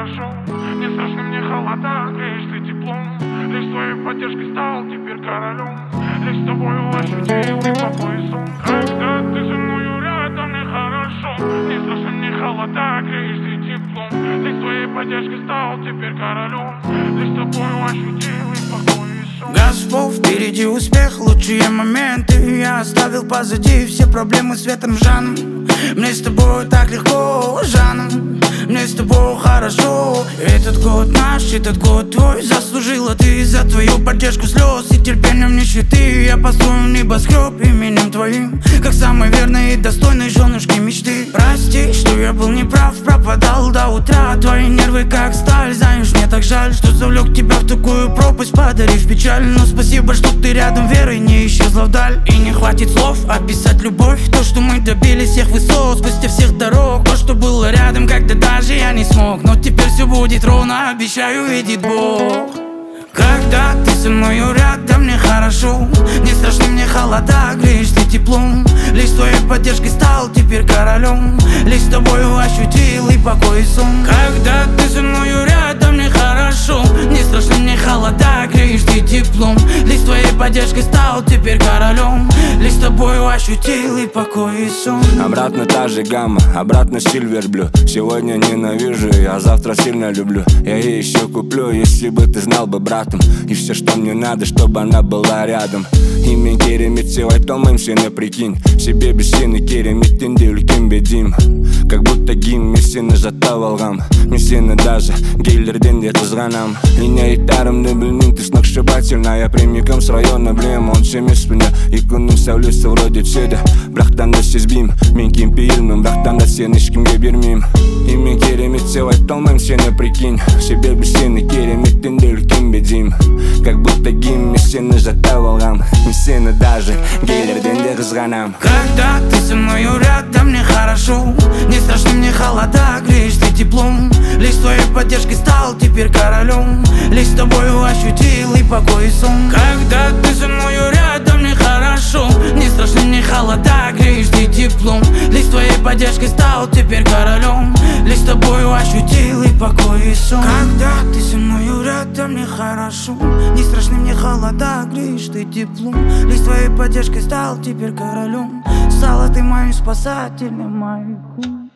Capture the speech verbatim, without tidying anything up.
хорошо. Не страшны мне холода, греешь ты теплом. Лишь твоей поддержкой стал теперь королем. Лишь с тобою ощутил и покой и сон. Когда ты со мною рядом, мне хорошо. Не страшны мне холода, греешь ты теплом. Лишь твоей поддержкой стал теперь королем. Лишь с тобою ощутил и покой и сон. Господь, впереди успех, лучшие моменты. Я оставил позади все проблемы с ветром Жаном. Мне с тобой так легко, Жаном. Мне с тобой хорошо. Этот год наш, этот год твой. Заслужила ты за твою поддержку слез и терпением нищеты. Я построю небоскреб именем твоим, как самой верной и достойной женушки мечты. Прости, что я был неправ, пропадал до утра. Твои нервы как сталь, знаешь, мне так жаль, что завлек тебя в такую пропасть, подарив печаль. Но спасибо, что ты рядом, верой не исчезла вдаль. И не хватит слов описать любовь, то, что мы добились всех высот, спустя всех дорог. То, что было рядом, когда даже я не смог. Но теперь все будет ровно, обещаю, видит Бог. Когда ты со мною рядом, мне хорошо. Не страшны мне холода, греешь ты теплом. Лишь твоей поддержкой стал теперь королем. Лишь с тобою ощутил и покой и сон. Когда ты со мною рядом, мне хорошо. Не страшны мне холода, греешь ты теплом. Лишь твоей поддержкой стал теперь королем. Лишь с тобою ощутил и покой и сон. Обратно та же гамма, обратно Silver Blue. Сегодня ненавижу, а завтра сильно люблю. Я ей еще куплю, если бы ты знал бы, брат. И все, что мне надо, чтобы она была рядом. Имен керемет севайтом сені прикинь. Себе біз сені кереметтен-де үлкен бедейм. Как будто гимн, мен сені жаттап алғам. Мен сені даже гейлерден де қызғанам. Меня айтарымды білмейм, ты сногсшибательная. Прямиком с района білем, он емеспін я. И күннің сәулесі вроде түседі, бірақтан да сезбейм. Мен кемпейілмін, бірақтан да сені ешкімге бермейм. Имен керемет севайтом сені прикинь. Себе біз сені кереметтен де үлкен бедейм. Как будто гимн, мен сені жаттап алғам. Мен сені даже гейлерден де қызғанам. Когда ты со мною рядом, мне хорошо. Не страшны мне холода, греешь ты теплом. Лишь твоей поддержкой стал теперь королем. Лишь с тобою ощутил и покой и сон. Когда ты со мною рядом, мне хорошо. Не страшны мне холода, греешь ты теплом. Лишь твоей поддержкой стал теперь королем. Лишь с тобою ощутил и покой и сон. Когда ты со мною рядом, мне хорошо. Не страшны мне холода, греешь ты теплом. Лишь твоей поддержкой стал теперь королем. Стала ты моим спасателем, маяку.